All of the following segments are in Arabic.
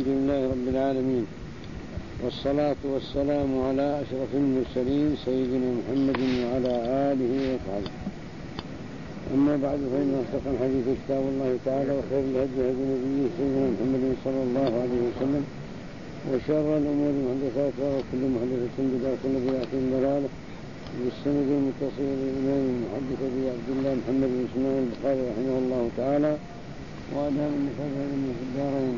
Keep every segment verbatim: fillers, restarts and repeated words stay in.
لله رب العالمين، والصلاة والسلام على أشرف المرسلين سيدنا محمد وعلى آله وصحبه. أما بعد، فإن أصدق الحديث كتاب الله تعالى، وخير الهدي هدي نبيه سيدنا محمد صلى الله عليه وسلم، وشر الأمور محدثاتها، وكل محدثة بدعة وكل بدعة ضلالة. بالسند المتصل للإمام المحدث أبي عبد الله محمد بن إسماعيل البخاري رحمه الله تعالى، وأدام المفرد من في الدارين.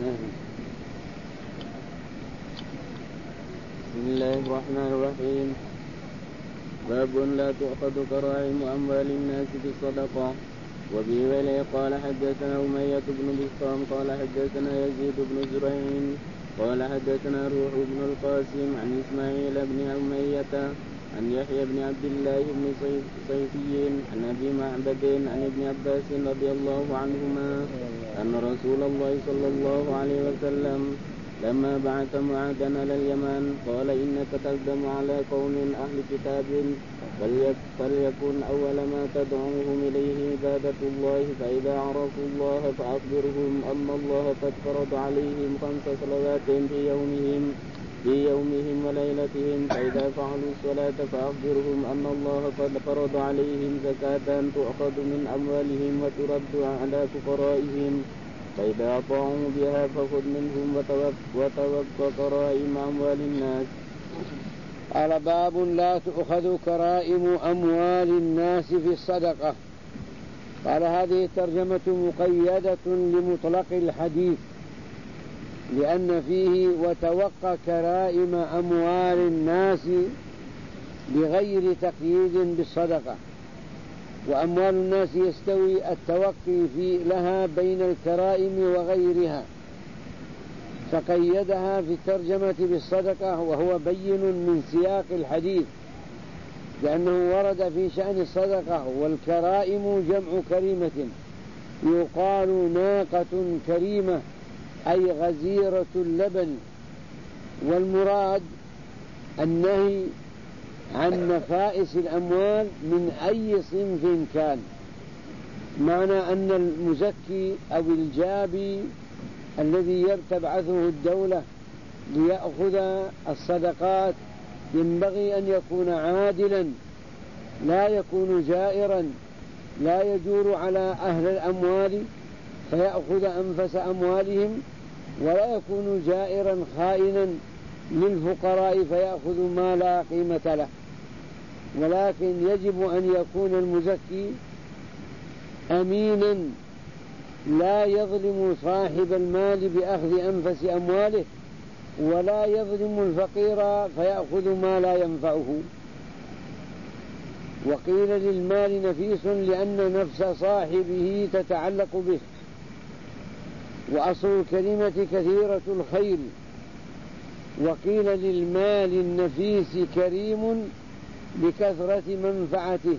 بسم الله الرحمن الرحيم. باب لا تؤخذ كرائم أموال الناس بالصدقة. وبه وإليه قال حدثنا أمية بن بسطام قال حدثنا يزيد بن زريع قال حدثنا روح بن القاسم عن إسماعيل بن أمية عن يحيى بن عبد الله بن صيفي عن أبي معبد عن ابن عباس رضي الله عنهما أن رسول الله صلى الله عليه وسلم لما بعث معاذا على اليمن قال إنك تقدم على قوم أهل كتاب، فليكن أول ما تدعوهم إليه عبادة الله، فإذا عرفوا الله فأخبرهم أن الله قد فرض عليهم خمس صلوات في يومهم في يومهم وليلتهم، فإذا فعلوا الصلاة فأخبرهم أن الله قد فرض عليهم زكاة تؤخذ من أموالهم وترد على فقرائهم، فإذا أطاعوا بها فخذ منهم وتوق كرائم أموال الناس. قال باب لا تؤخذ كرائم أموال الناس في الصدقة. قال هذه ترجمة مقيدة لمطلق الحديث، لأن فيه وتوقى كرائم أموال الناس بغير تقييد بالصدقة، وأموال الناس يستوي التوقي في لها بين الكرائم وغيرها، فقيدها في الترجمة بالصدقة، وهو بين من سياق الحديث، لأنه ورد في شأن الصدقة. والكرائم جمع كريمة، يقال ناقة كريمة أي غزيرة اللبن، والمراد النهي عن نفائس الأموال من أي صنف كان، معنى أن المزكي أو الجابي الذي تبعثه الدولة ليأخذ الصدقات ينبغي أن يكون عادلا، لا يكون جائرا، لا يجور على أهل الأموال فيأخذ أنفس أموالهم، ولا يكون جائرا خائنا للفقراء فيأخذ ما لا قيمة له، ولكن يجب أن يكون المزكي أمينا لا يظلم صاحب المال بأخذ أنفس أمواله، ولا يظلم الفقير فيأخذ ما لا ينفعه. وقيل للمال نفيس لأن نفس صاحبه تتعلق به، وأصل الكلمة كثيرة الخير. وقيل للمال النفيس كريم بكثرة منفعته.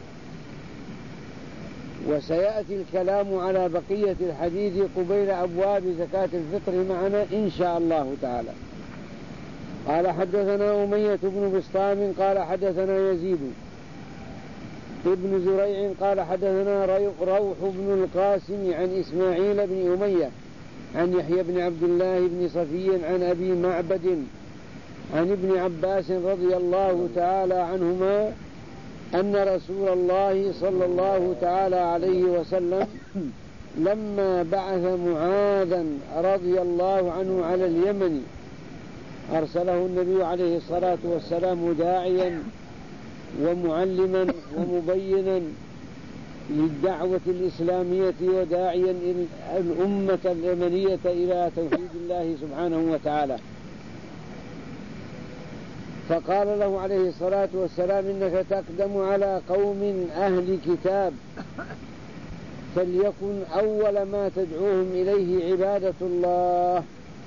وسيأتي الكلام على بقية الحديث قبيل أبواب زكاة الفطر معنا إن شاء الله تعالى. قال حدثنا أمية بن بسطام قال حدثنا يزيد ابن زريع قال حدثنا روح بن القاسم عن إسماعيل بن أمية عن يحيى بن عبد الله بن صفي عن أبي معبد عن ابن عباس رضي الله تعالى عنهما أن رسول الله صلى الله تعالى عليه وسلم لما بعث معاذا رضي الله عنه على اليمن أرسله النبي عليه الصلاة والسلام داعيا ومعلما ومبينا للدعوة الإسلامية، وداعيا الأمة اليمنية إلى توحيد الله سبحانه وتعالى. فقال له عليه الصلاة والسلام إنك تقدم على قوم أهل كتاب، فليكن أول ما تدعوهم إليه عبادة الله،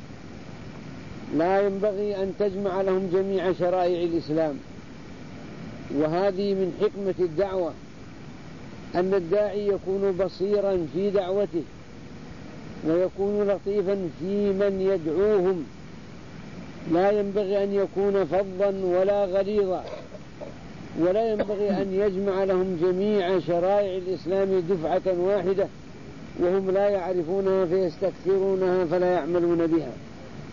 لا ينبغي أن تجمع لهم جميع شرائع الإسلام. وهذه من حكمة الدعوة، أن الداعي يكون بصيرا في دعوته، ويكون لطيفا في من يدعوهم، لا ينبغي أن يكون فظا ولا غليظا، ولا ينبغي أن يجمع لهم جميع شرائع الإسلام دفعة واحدة وهم لا يعرفونها فيستكثرونها فلا يعملون بها.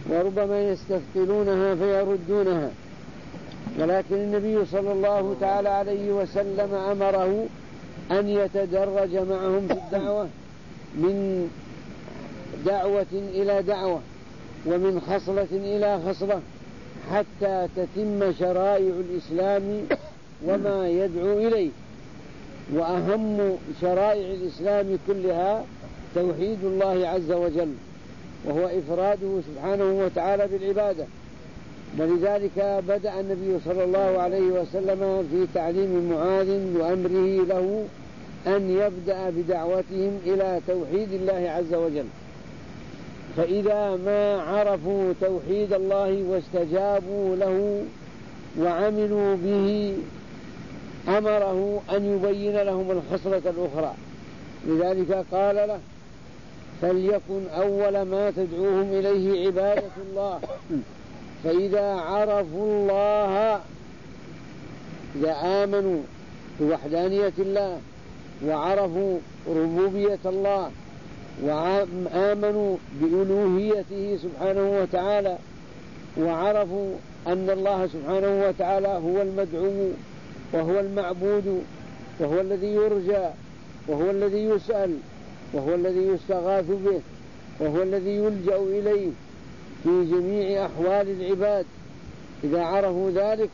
وربما يستثقلونها فيردونها، ولكن النبي صلى الله تعالى عليه وسلم أمره أن يتدرج معهم في الدعوة من دعوة إلى دعوة ومن خصلة إلى خصلة حتى تتم شرائع الإسلام وما يدعو إليه. وأهم شرائع الإسلام كلها توحيد الله عز وجل، وهو إفراده سبحانه وتعالى بالعبادة. ولذلك بدأ النبي صلى الله عليه وسلم في تعليم معاذ وأمره له أن يبدأ بدعوتهم إلى توحيد الله عز وجل. فإذا ما عرفوا توحيد الله واستجابوا له وعملوا به أمره أن يبين لهم الخصلة الأخرى. لذلك قال له: فليكن أول ما تدعوهم إليه عبادة الله. فإذا عرفوا الله، إذا آمنوا بوحدانية الله وعرفوا ربوبية الله وآمنوا بألوهيته سبحانه وتعالى وعرفوا أن الله سبحانه وتعالى هو المدعو وهو المعبود وهو الذي يرجى وهو الذي يسأل وهو الذي يستغاث به وهو الذي يلجأ إليه في جميع أحوال العباد، إذا عرفوا ذلك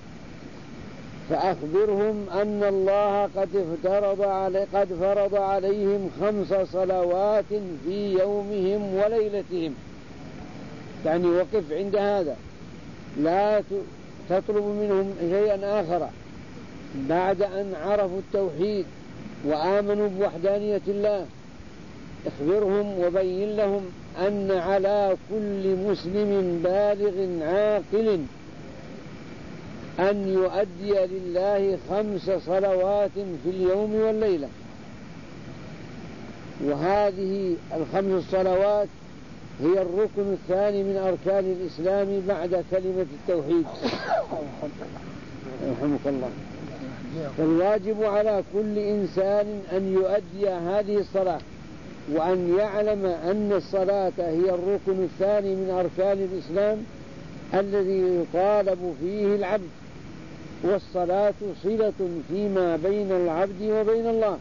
فأخبرهم أن الله قد افترض علي قد فرض عليهم خمس صلوات في يومهم وليلتهم. يعني وقف عند هذا، لا تطلب منهم شيئا آخر. بعد أن عرفوا التوحيد وآمنوا بوحدانية الله اخبرهم وبين لهم أن على كل مسلم بالغ عاقل أن يؤدي لله خمس صلوات في اليوم والليلة. وهذه الخمس الصلوات هي الركن الثاني من أركان الإسلام بعد كلمة التوحيد. رحمك الله. فالواجب على كل إنسان أن يؤدي هذه الصلاة، وأن يعلم أن الصلاة هي الركن الثاني من أركان الإسلام الذي يطالب فيه العبد، والصلاة صلة فيما بين العبد وبين الله.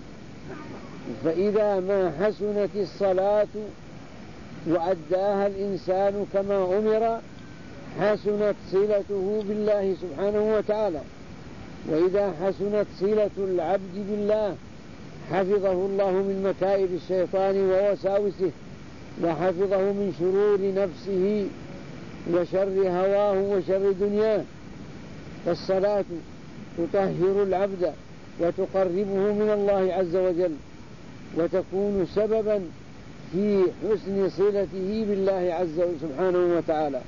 فإذا ما حسنت الصلاة وأداها الإنسان كما أمر حسنت صلته بالله سبحانه وتعالى. وإذا حسنت صلة العبد بالله حفظه الله من مكائد الشيطان ووساوسه، وحفظه من شرور نفسه وشر هواه وشر دنياه. فالصلاة تطهر العبد وتقربه من الله عز وجل، وتكون سببا في حسن صلته بالله عز وجل سبحانه وتعالى.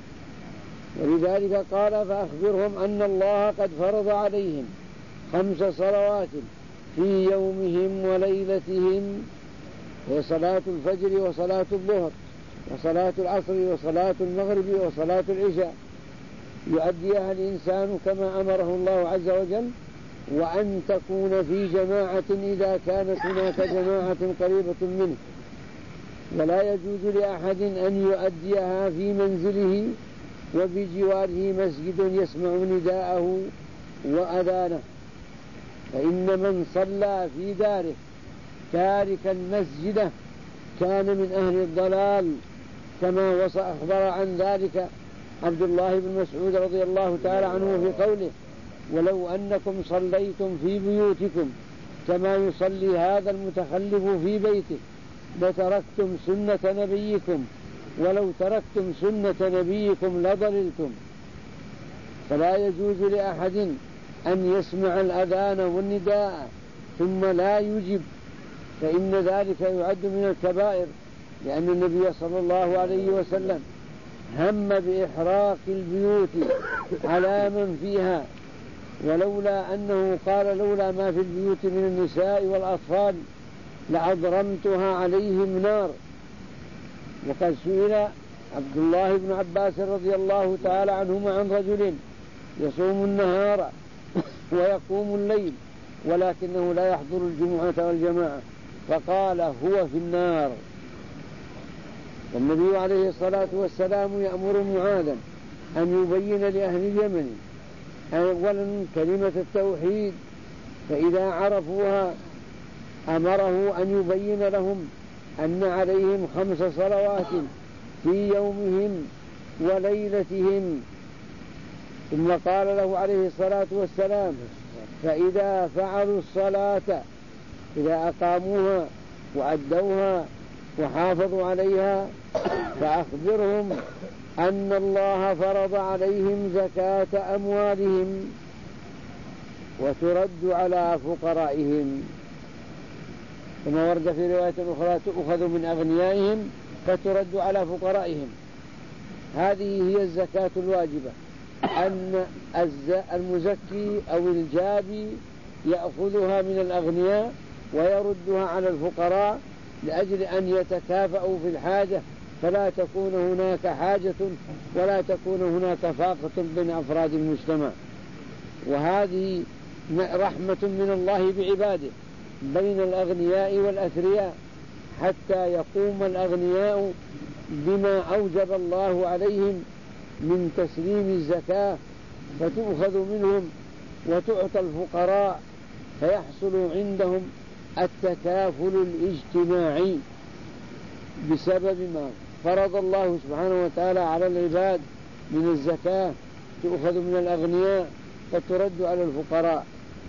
ولذلك قال: فأخبرهم أن الله قد فرض عليهم خمس صلوات في يومهم وليلتهم، هي صلاة الفجر وصلاة الظهر وصلاة العصر وصلاة المغرب وصلاة العشاء، يؤديها الإنسان كما أمره الله عز وجل، وأن تكون في جماعة إذا كانت هناك جماعة قريبة منه. ولا يجوز لأحد أن يؤديها في منزله وبجواره مسجد يسمع نداءه وأذانه. فإن من صلى في داره تاركا مسجده كان من أهل الضلال، كما أخبر عن ذلك عبد الله بن مسعود رضي الله تعالى عنه في قوله: ولو أنكم صليتم في بيوتكم كما يصلي هذا المتخلف في بيته لتركتم سنة نبيكم، ولو تركتم سنة نبيكم لضللتم. فلا يجوز لأحد أن يسمع الأذان والنداء ثم لا يجب، فإن ذلك يعد من الكبائر، لأن النبي صلى الله عليه وسلم هم بإحراق البيوت على من فيها، ولولا أنه قال: لولا ما في البيوت من النساء والأطفال لأضرمتها عليهم نار. وقد سئل عبد الله بن عباس رضي الله تعالى عنهما عن رجل يصوم النهار ويقوم الليل ولكنه لا يحضر الجمعة والجماعة، فقال: هو في النار. والنبي عليه الصلاة والسلام يأمر معاذا أن يبين لأهل اليمن أولا كلمة التوحيد، فإذا عرفوها أمره أن يبين لهم أن عليهم خمس صلوات في يومهم وليلتهم. ثم قال له عليه الصلاة والسلام: فإذا فعلوا الصلاة، إذا أقاموها وأدوها وحافظوا عليها، فأخبرهم أن الله فرض عليهم زكاة أموالهم وترد على فقرائهم. كما ورد في رواية أخرى: تؤخذ من أغنيائهم فترد على فقرائهم. هذه هي الزكاة الواجبة، أن المزكي أو الجابي يأخذها من الأغنياء ويردها على الفقراء لأجل أن يتكافئوا في الحاجة، فلا تكون هناك حاجة ولا تكون هناك فاقة بين أفراد المجتمع. وهذه رحمة من الله بعباده بين الأغنياء والأثرياء، حتى يقوم الأغنياء بما أوجب الله عليهم من تسليم الزكاة، فتؤخذ منهم وتعطى الفقراء، فيحصل عندهم التكافل الاجتماعي بسبب ما فرض الله سبحانه وتعالى على العباد من الزكاة، تؤخذ من الأغنياء فترد على الفقراء.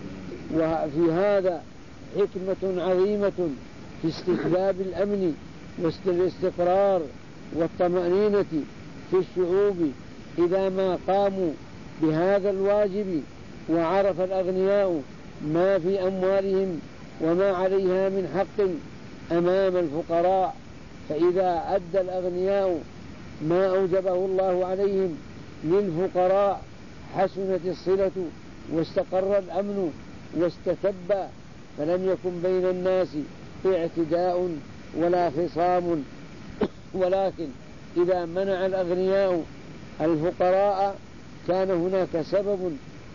وفي هذا حكمة عظيمة في استتباب الأمن والاستقرار والطمأنينة في الشعوب إذا ما قاموا بهذا الواجب، وعرف الأغنياء ما في أموالهم وما عليها من حق أمام الفقراء. فإذا أدى الأغنياء ما أوجبه الله عليهم للفقراء حسنت الصلة واستقر الأمن واستتب، فلم يكن بين الناس اعتداء ولا خصام. ولكن إذا منع الأغنياء الفقراء كان هناك سبب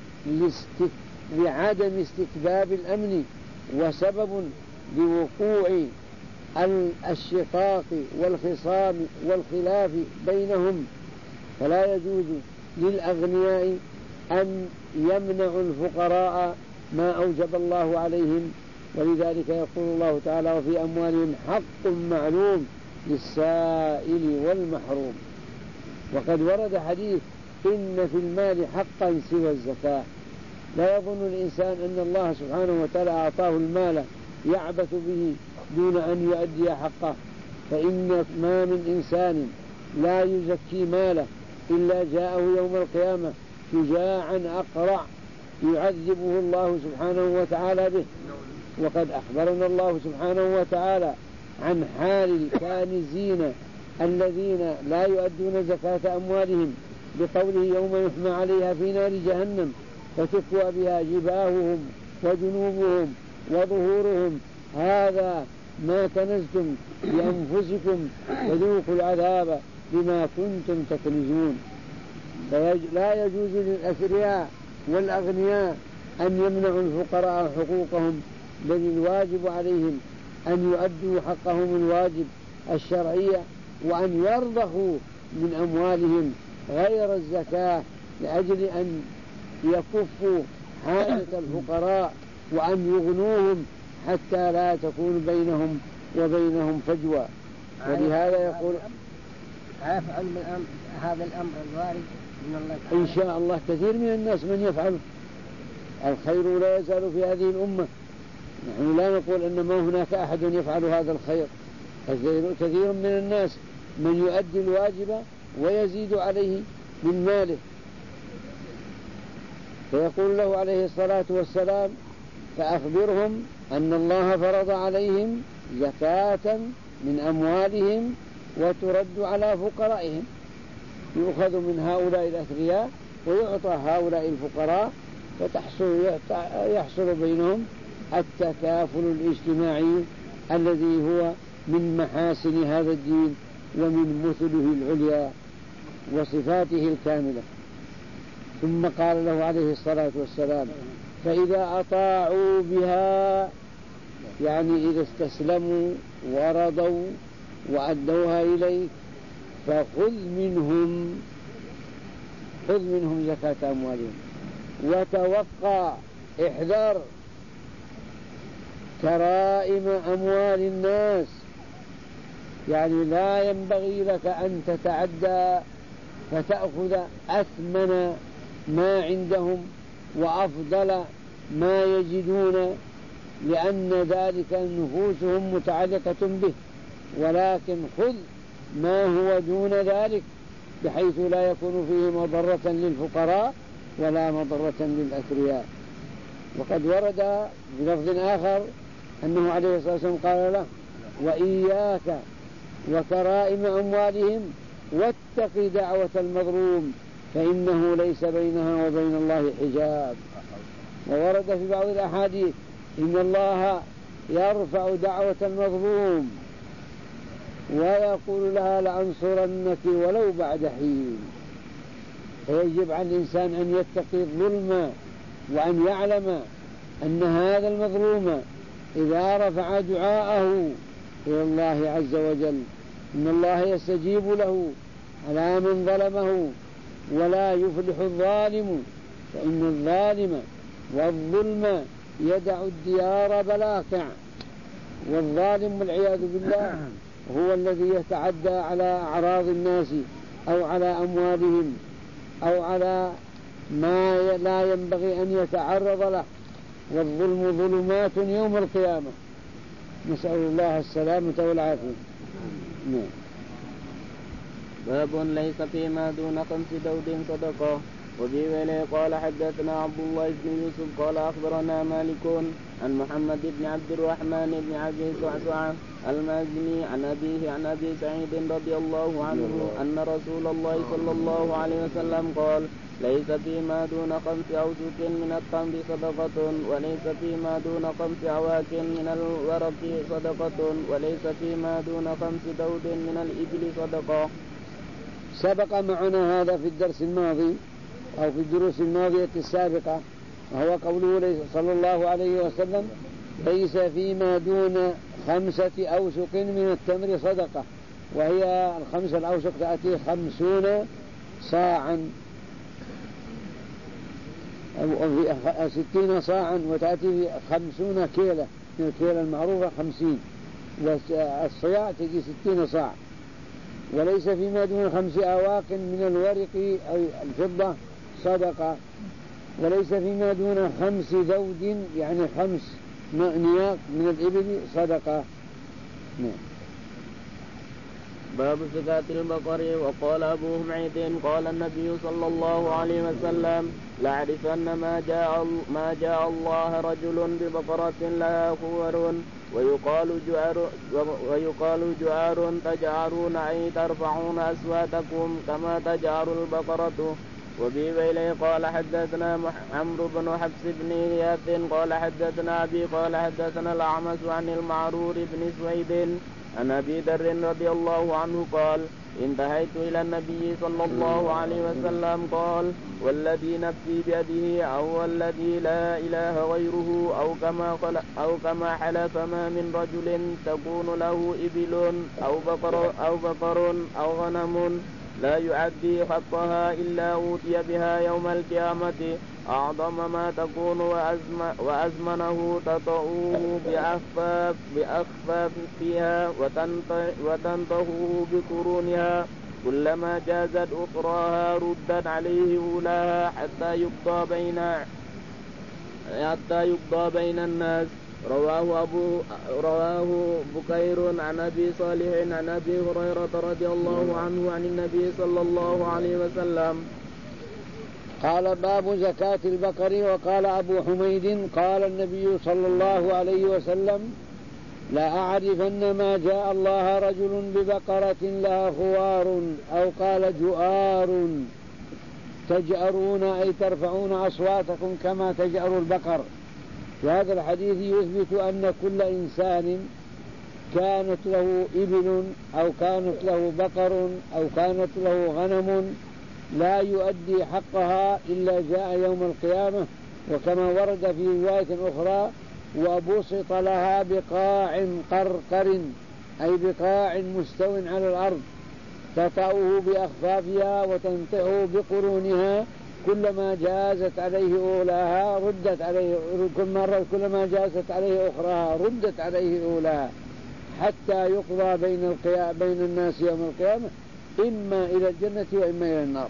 لعدم استتباب الأمن وسبب لوقوع الشقاق والخصام والخلاف بينهم. فلا يجوز للأغنياء أن يمنعوا الفقراء ما أوجب الله عليهم، ولذلك يقول الله تعالى: وفي أموالهم حق معلوم للسائل والمحروم. وقد ورد حديث: إن في المال حقا سوى الزكاة. لا يظن الإنسان أن الله سبحانه وتعالى أعطاه المال يعبث به دون أن يؤدي حقه، فإن ما من إنسان لا يزكي ماله إلا جاءه يوم القيامة شجاعا أقرع يعذبه الله سبحانه وتعالى به. وقد أخبرنا الله سبحانه وتعالى عن حال الكانزين الذين لا يؤدون زكاة أموالهم بقوله: يوم يحمى عليها في نار جهنم فتكوى بها جباههم وجنوبهم وظهورهم، هذا ما كنزتم لأنفسكم فذوقوا العذاب بما كنتم تكنزون. فلا يجوز للأثرياء والأغنياء أن يمنعوا الفقراء حقوقهم، بل الواجب عليهم أن يؤدوا حقهم الواجب الشرعي، وأن يرضخوا من أموالهم غير الزكاة لأجل أن يكفوا حاجة الفقراء وأن يغنوهم حتى لا تكون بينهم وبينهم فجوة. ولهذا يقول: أفعل من هذا الأمر الوارد من الله تعالى. إن شاء الله كثير من الناس من يفعل الخير لا يزال في هذه الأمة. نحن لا نقول أن ما هناك أحد يفعل هذا الخير، كثير من الناس من يؤدي الواجب ويزيد عليه من ماله. فيقول له عليه الصلاة والسلام: فأخبرهم أن الله فرض عليهم زكاة من أموالهم وترد على فقرائهم، يؤخذ من هؤلاء الأثرياء ويعطى هؤلاء الفقراء، فتحصل يحصل بينهم التكافل الاجتماعي الذي هو من محاسن هذا الدين ومن مثله العليا وصفاته الكاملة. ثم قال له عليه الصلاة والسلام: فإذا أطاعوا بها، يعني إذا استسلموا ورضوا وأدوها إليك فخذ منهم خذ منهم زكاة أموالهم. وتوقع احذر كرائم أموال الناس، يعني لا ينبغي لك أن تتعدى فتأخذ أثمن ما عندهم وأفضل ما يجدون، لأن ذلك نفوسهم متعلقة به، ولكن خذ ما هو دون ذلك بحيث لا يكون فيه مضرة للفقراء ولا مضرة للأثرياء. وقد ورد بلفظ آخر أنه عليه الصلاة والسلام قال له: وإياك وكرائم أموالهم واتق دعوة المظلوم فإنه ليس بينها وبين الله حجاب. وورد في بعض الأحاديث: إن الله يرفع دعوة المظلوم ويقول لها: لأنصرنك ولو بعد حين. فيجب على الإنسان أن يتقي الظلم وأن يعلم أن هذا المظلوم إذا رفع دعاءه إلى الله عز وجل إن الله يستجيب له على من ظلمه، ولا يفلح الظالم، فإن الظالم والظلم يدع الديار بلاكع. والظالم والعياذ بالله هو الذي يتعدى على أعراض الناس أو على أموالهم أو على ما لا ينبغي أن يتعرض له، والظلم ظلمات يوم القيامة، نسأل الله السلامة والعافية. نعم. باب ليس فيما دون خمس دود صدقة. وبه إليه قال حدثنا عبد الله بن يوسف قال أخبرنا مالك عن محمد بن عبد الرحمن بن أبي صعصع المازني عن أبيه عن أبي سعيد رضي الله عنه أن رسول الله صلى الله عليه وسلم قال: ليس فيما دون خمس أوسق من التمر صدقة، وليس فيما دون خمس أواك من الورق صدقة، وليس فيما دون خمس دود من الإبل صدقة. سبق معنا هذا في الدرس الماضي أو في الدروس الماضية السابقة، وهو قوله صلى الله عليه وسلم: ليس فيما دون خمسة أوسق من التمر صدقة، وهي الخمسة الأوسق تأتي خمسون صاعا أو ستين صاعا، وتأتي خمسون كيلة من الكيلة المعروفة خمسين، والصياع تجي ستين صاع. وليس فيما دون خمس أواق من الورق أو الفضة صدقة، وليس فيما دون خمس ذود يعني خمس نياق من الإبل صدقة. نعم. باب زكاة البقر. وقال أبو حميد قال النبي صلى الله عليه وسلم: لأعرفن ما جاء ما جاء الله رجل ببقرة لها خوار ويقال جعر ويقال جعار تجعرون أي ترفعون أصواتكم كما تجعر البقرة. وبه إليه قال حدثنا عمرو بن حفص بن غياث قال حدثنا أبي قال حدثنا الأعمش عن المعرور بن سويد عن أبي ذر رضي الله عنه قال: انتهيت إلى النبي صلى الله عليه وسلم قال: والذي نفسي بيده أو والذي لا إله غيره أو كما أو كما حلف ما من رجل تكون له إبل أو بقر أو بقر أو غنم لا يعدي حقها إلا أوتي بها يوم القيامة أعظم ما تكون وأزمنه تطؤوه بأخفاف بأخفاف فيها وتنطهوه بقرونها كلما جازت أخراها ردت عليه أولاها حتى يقضى بين حتى يقضى بين الناس. رواه أبو رواه بكير عن أبي صالح عن أبي هريرة رضي الله عنه عن النبي صلى الله عليه وسلم. قال: باب زكاة البقر. وقال أبو حميد قال النبي صلى الله عليه وسلم: لا أعرفن ما جاء الله رجل ببقرة لها خوار أو قال جؤار تجأرون أي ترفعون أصواتكم كما تجأر البقر. في هذا الحديث يثبت أن كل إنسان كانت له إبل أو كانت له بقر أو كانت له غنم لا يؤدي حقها إلا جاء يوم القيامة، وكما ورد في رواية أخرى: وبسط لها بقاع قرقر أي بقاع مستو على الأرض تطأه بأخفافها وتنطحه بقرونها، كلما جازت عليه أولاها ردت عليه كل مرة، كلما جازت عليه أخراها ردت عليه أولاها، حتى يقضى بين القيام بين الناس يوم القيامة إما إلى الجنة وإما إلى النار.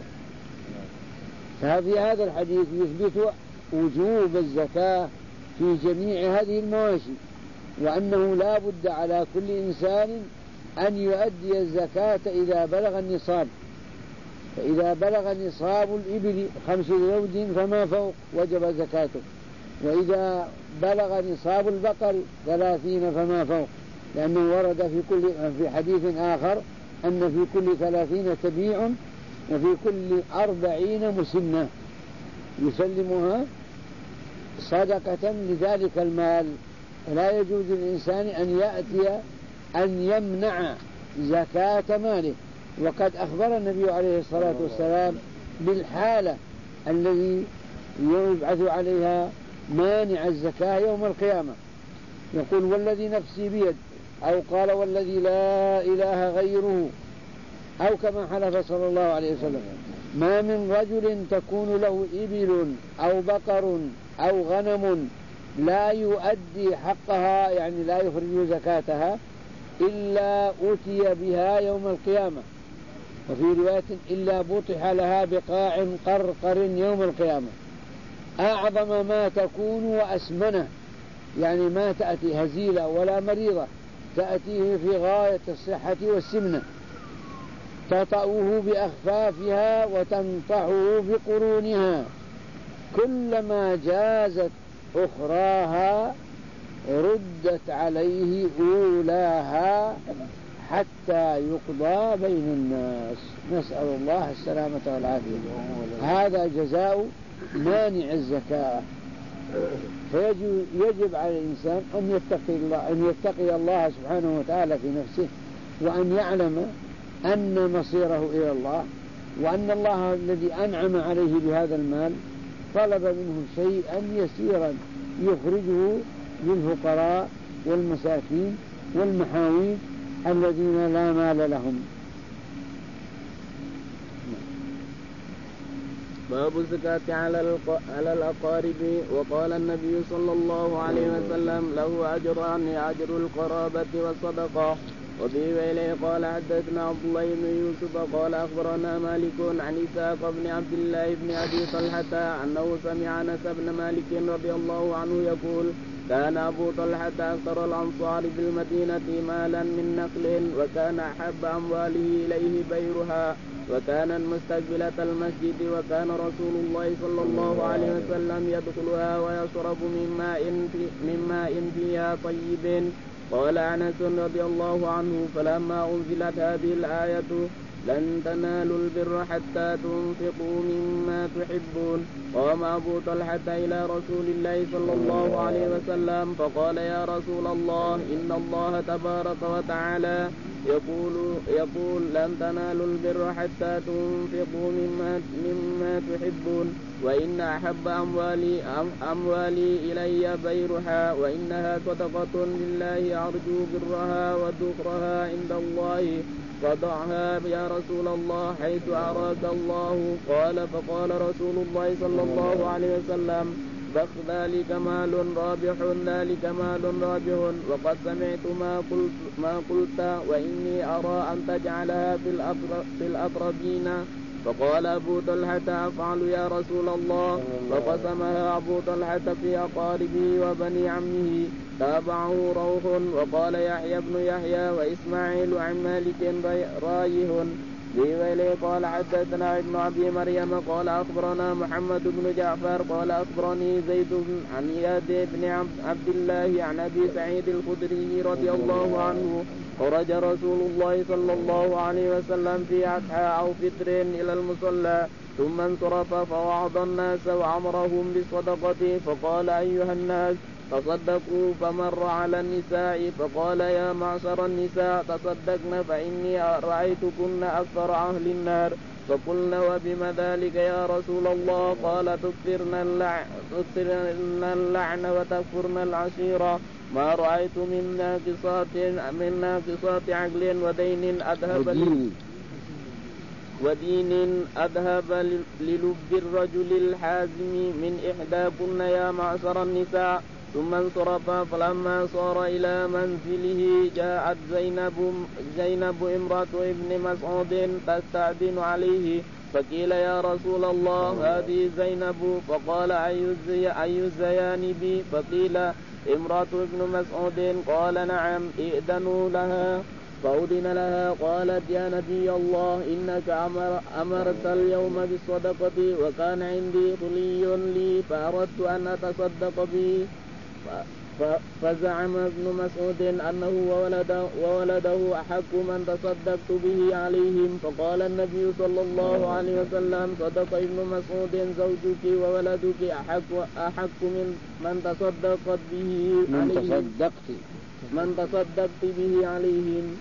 ففي هذا الحديث يثبت وجوب الزكاة في جميع هذه المواشي، وأنه لا بد على كل إنسان أن يؤدي الزكاة إذا بلغ النصاب. فإذا بلغ نصاب الإبل خمس زوج فما فوق وجب زكاته، وإذا بلغ نصاب البقر ثلاثين فما فوق، لأنه ورد في كل في حديث آخر أن في كل ثلاثين تبيع وفي كل أربعين مسنة يسلمها صدقة لذلك المال. فلا يجوز للإنسان أن يأتي أن يمنع زكاة ماله. وقد أخبر النبي عليه الصلاة والسلام بالحالة الذي يبعث عليها مانع الزكاة يوم القيامة، يقول والذي نفسي بيد، أو قال والذي لا إله غيره، أو كما حلف صلى الله عليه وسلم: ما من رجل تكون له إبل أو بقر أو غنم لا يؤدي حقها، يعني لا يخرج زكاتها، إلا أتي بها يوم القيامة. وفي رواية: إلا بطح لها بقاع قرقر يوم القيامة، أعظم ما تكون وأسمنه، يعني ما تأتي هزيلة ولا مريضة، تأتيه في غاية الصحة والسمنة، تطأه بأخفافها وتنطحه بقرونها، كلما جازت أخراها ردت عليه أولاها حتى يقضى بين الناس. نسأل الله السلامة والعافية. هذا جزاء مانع الزكاة. فيجب يجب على الإنسان أن يتقي الله أن يتقي الله سبحانه وتعالى في نفسه، وأن يعلم أن مصيره إلى الله، وأن الله الذي أنعم عليه بهذا المال طلب منه شيئا يسيرا يخرجه للفقراء والمساكين والمحاويج الذين لا مال لهم. باب الزكاة على الأقارب. وقال النبي صلى الله عليه وسلم: له أجران: أجر القرابة والصدقة. وفي ويله قال حدثنا عبد الله بن يوسف قال أخبرنا مالك عن إسحاق بن عبد الله بن أبي طلحة أنه سمع أنس بن مالك رضي الله عنه يقول: كان أبو طلحة أكثر الأنصار بالمدينة مالا من نخل، وكان أحب أمواله إليه بيرها، وكان مستقبلة المسجد، وكان رسول الله صلى الله عليه وسلم يدخلها ويشرب من ماء من ماء فيها طيب. قال أنس رضي الله عنه: فلما أنزلت هذه الآية: لن تنالوا البر حتى تنفقوا مما تحبون، قام أبو طلحة إلى رسول الله صلى الله عليه وسلم فقال: يا رسول الله، إن الله تبارك وتعالى يقول يقول لن تنالوا البر حتى تنفقوا مما مما تحبون، وإن أحب أموالي أموالي إلي بيرها، وإنها صدقة لله أرجو برها وذكرها عند الله، فضعها يا رسول الله حيث أراك الله. قال: فقال رسول الله صلى الله عليه وسلم: بخ ذلك مال رابح، ذلك مال رابح، وقد سمعت ما قلت, ما قلت وإني أرى أن تجعلها في الأقربين. فقال أبو طلحة: أفعل يا رسول الله. فقسمها أبو طلحة في أقاربه وبني عمه. تابعه روح. وقال يحيى بن يحيى وإسماعيل عن مالك رايه. وإليه قال حدثنا ابن أبي مريم قال أخبرنا محمد بن جعفر قال أخبرني زيد عن إياد بن عبد الله عن أبي سعيد الخدري رضي الله عنه: خرج رسول الله صلى الله عليه وسلم في أضحى أو فطر إلى المصلى، ثم انصرف فوعظ الناس وأمرهم بالصدقة، فقال: أيها الناس تصدقوا. فمر على النساء فقال: يا معشر النساء تصدقن، فإني رأيتكن أكثر أهل النار. فقلنا: وبما ذلك يا رسول الله؟ قال: تكثرن اللعن, اللعن وتكفرن العشيرة. ما رأيت من ناقصات من ناقصات عقل ودين أذهب ودين, ودين أذهب للب الرجل الحازم من إحداكن يا معشر النساء. ثم انصرف. فلما صار إلى منزله جاءت زينب زينب امرأة ابن مسعود تستأذن عليه، فقيل يا رسول الله هذه زينب، فقال أي الزيانب؟ فقيل امرأة ابن مسعود، قال نعم ائذنوا لها. فأذن لها. قالت يا نبي الله إنك أمر أمرت اليوم بالصدقة وكان عندي خلي لي فأردت أن أتصدق به. فزعم ابن مسعود أنه وولده, وولده أحق من تصدقت به عليهم. فقال النبي صلى الله عليه وسلم صدق ابن مسعود زوجك وولدك أحق, أحق من من تصدقت به من عليهم تصدقت من تصدقت به عليهم.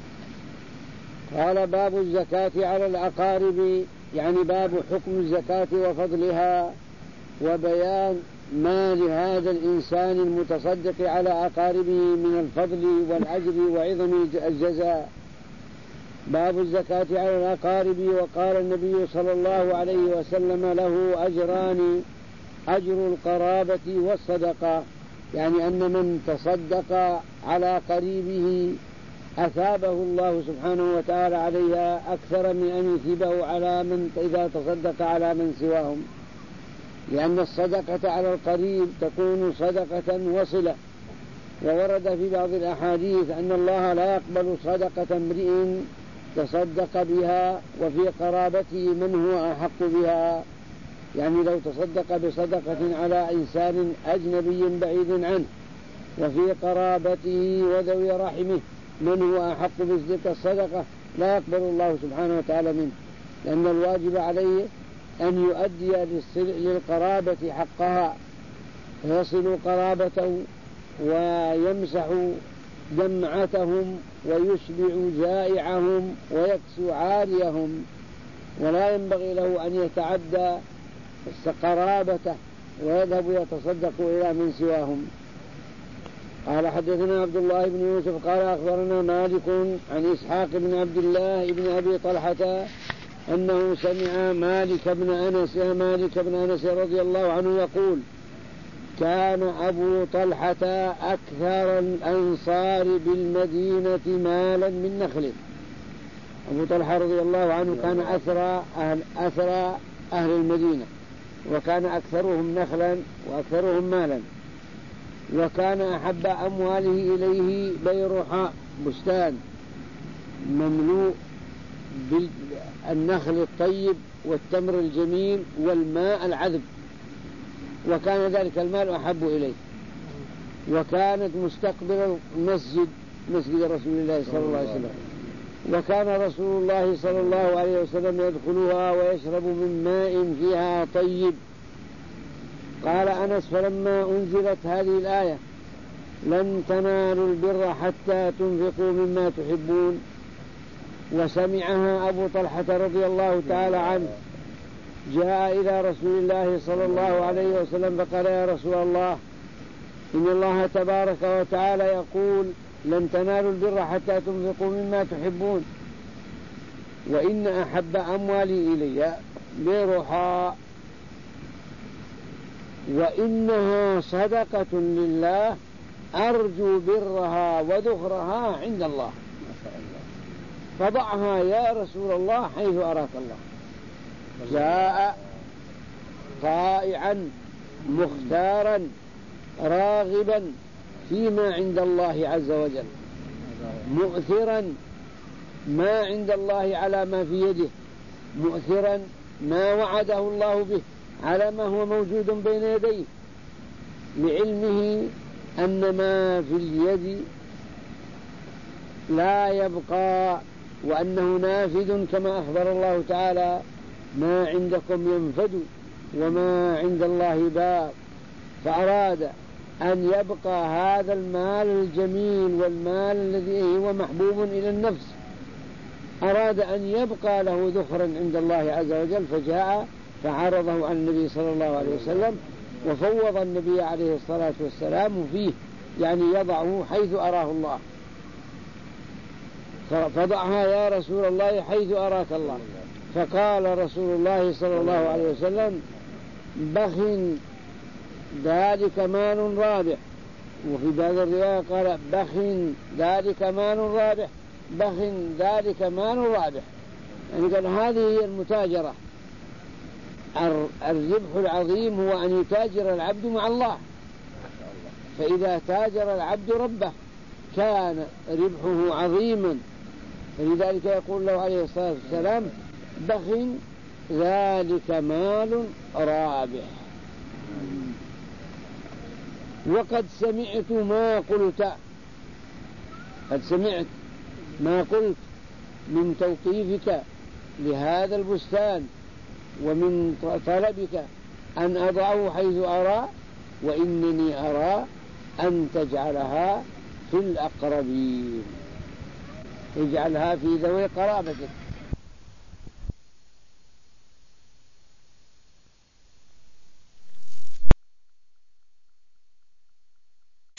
قال باب الزكاة على الأقارب، يعني باب حكم الزكاة وفضلها وبيان ما لهذا الإنسان المتصدق على أقاربه من الفضل والأجر وعظم الجزاء. باب الزكاة على الأقارب. وقال النبي صلى الله عليه وسلم له أجران، أجر القرابة والصدقة، يعني أن من تصدق على قريبه أثابه الله سبحانه وتعالى عليها أكثر من أن يثيبه على من إذا تصدق على من سواهم، لأن الصدقة على القريب تكون صدقة وصلة. وورد في بعض الأحاديث أن الله لا يقبل صدقة امرئ تصدق بها وفي قرابته من هو أحق بها، يعني لو تصدق بصدقة على إنسان أجنبي بعيد عنه وفي قرابته وذوي رحمه من هو أحق بتلك الصدقة لا يقبل الله سبحانه وتعالى منه، لأن الواجب عليه أن يؤدي للقرابة حقها، فيصل قرابته ويمسح دمعتهم ويشبع جائعهم ويكسو عاريهم، ولا ينبغي له أن يتعدى قرابته ويذهب يتصدق إلى من سواهم. قال حدثنا عبد الله بن يوسف قال أخبرنا مالك عن إسحاق بن عبد الله بن أبي طلحة أنه سمع مالك بن أنس مالك بن أنس رضي الله عنه يقول كان أبو طلحة أكثر الأنصار بالمدينة مالا من نخل. أبو طلحة رضي الله عنه كان أثرى أهل, أثرى أهل المدينة، وكان أكثرهم نخلا وأكثرهم مالا، وكان أحب أمواله إليه بيرحاء، بستان مملوء بالنخل الطيب والتمر الجميل والماء العذب، وكان ذلك المال أحب إليه. وكانت مستقبل المسجد مسجد رسول الله صلى الله عليه وسلم، وكان رسول الله صلى الله عليه وسلم يدخلها ويشرب من ماء فيها طيب. قال أنس فلما أنزلت هذه الآية لن تنالوا البر حتى تنفقوا مما تحبون، وسمعها أبو طلحة رضي الله تعالى عنه جاء إلى رسول الله صلى الله عليه وسلم فقال يا رسول الله إن الله تبارك وتعالى يقول لن تنالوا البر حتى تنفقوا مما تحبون، وإن أحب أموالي إلي برحاء، وإنها صدقة لله أرجو برها وذخرها عند الله، فضعها يا رسول الله حيث أراك الله. جاء طائعا مختارا راغبا فيما عند الله عز وجل، مؤثرا ما عند الله على ما في يده، مؤثرا ما وعده الله به على ما هو موجود بين يديه، لعلمه أن ما في اليد لا يبقى، وأنه نافذ كما أخبر الله تعالى ما عندكم ينفد وما عند الله باق. فأراد أن يبقى هذا المال الجميل والمال الذي هو محبوب إلى النفس، أراد أن يبقى له ذخرا عند الله عز وجل، فجاء فعرضه على النبي صلى الله عليه وسلم وفوض النبي عليه الصلاة والسلام فيه يعني يضعه حيث أراه الله. فضعها يا رسول الله حيث أراك الله. فقال رسول الله صلى الله عليه وسلم بخ ذلك مال رابح. وفي بعض الرواية قال بخ ذلك مال رابح، بخ ذلك مال رابح، يعني قال هذه هي المتاجرة. الربح العظيم هو أن يتاجر العبد مع الله، فإذا تاجر العبد ربه كان ربحه عظيما. فلذلك يقول له عليه الصلاة والسلام بخ ذلك مال رابح. وقد سمعت ما قلت، قد سمعت ما قلت من توقيفك لهذا البستان ومن طلبك أن أضعه حيث أرى، وإنني أرى أن تجعلها في الأقربين، اجعلها في ذوي قرابتك.